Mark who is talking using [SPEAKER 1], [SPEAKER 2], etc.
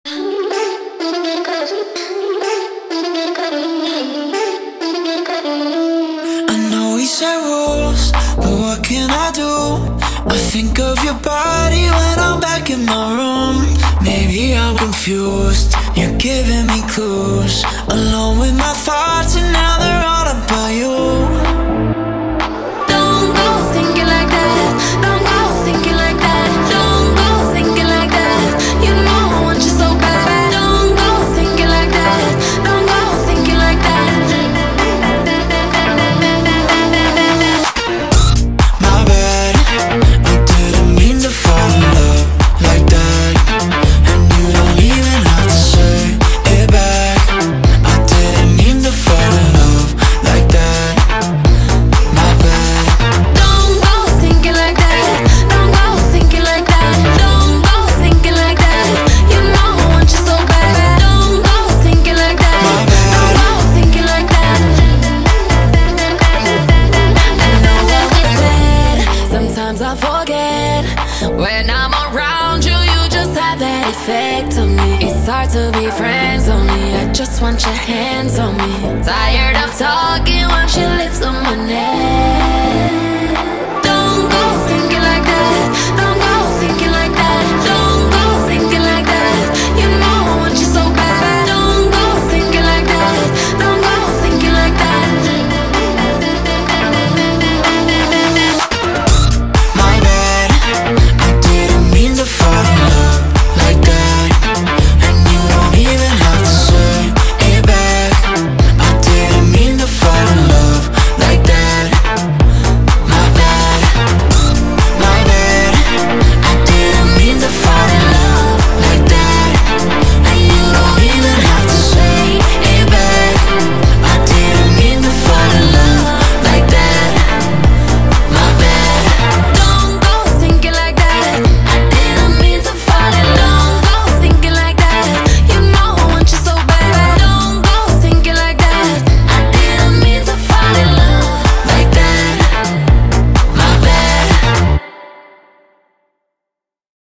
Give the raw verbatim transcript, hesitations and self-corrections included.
[SPEAKER 1] I know we set rules, but what can I do? I think of your body when I'm back in my room. Maybe I'm confused, you're giving me clues. Alone with my thoughts and now they're all about you.
[SPEAKER 2] Don't go thinking like that. Don't go thinking like that. Don't go thinking like that. You know I want you so bad. Don't go thinking like that. Don't go thinking like that.
[SPEAKER 1] My bad, I didn't mean to fall in love like that. And you don't even have to say it back. I didn't mean to fall in love like that. My bad.
[SPEAKER 2] Don't go thinking like that. Don't go thinking like that. Don't go thinking like that. You know I want you so bad. Don't go thinking like that. Don't go thinking like that. I know what we said. Sometimes I forget. When I'm around you, you just have that effect on me. It's hard to be friends only. I just want your hands on me. Tired of talking, want your lips on my neck.